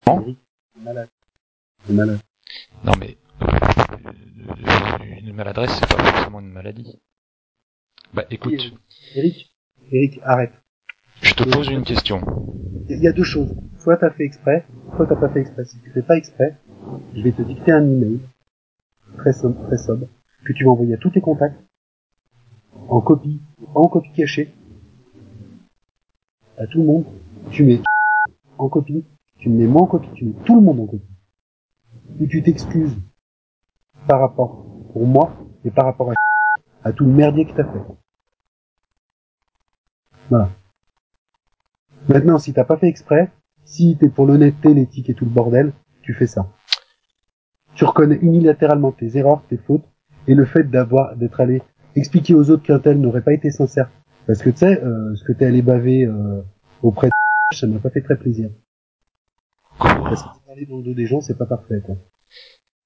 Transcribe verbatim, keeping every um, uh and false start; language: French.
Non. Eric, t'es malade. T'es malade. Non mais euh, une maladresse c'est pas forcément une maladie. Bah écoute, Oui, Eric, Eric, arrête. je te Et pose une question. Il y a deux choses. Soit t'as fait exprès, soit t'as pas fait exprès. Si tu fais pas exprès, je vais te dicter un email très sobre, très sobre, que tu vas envoyer à tous tes contacts, en copie, en copie cachée, à tout le monde. Tu mets en copie, tu me mets moi en copie, tu mets tout le monde en copie. Où tu t'excuses par rapport pour moi et par rapport à, à tout le merdier que t'as fait. Voilà. Maintenant, si t'as pas fait exprès, si t'es pour l'honnêteté, l'éthique et tout le bordel, tu fais ça. Tu reconnais unilatéralement tes erreurs, tes fautes, et le fait d'avoir, d'être allé expliquer aux autres qu'un tel n'aurait pas été sincère. Parce que tu sais, euh, ce que t'es allé baver euh, auprès de ça m'a pas fait très plaisir. Parce que parler dans le dos des gens, c'est pas parfait, quoi.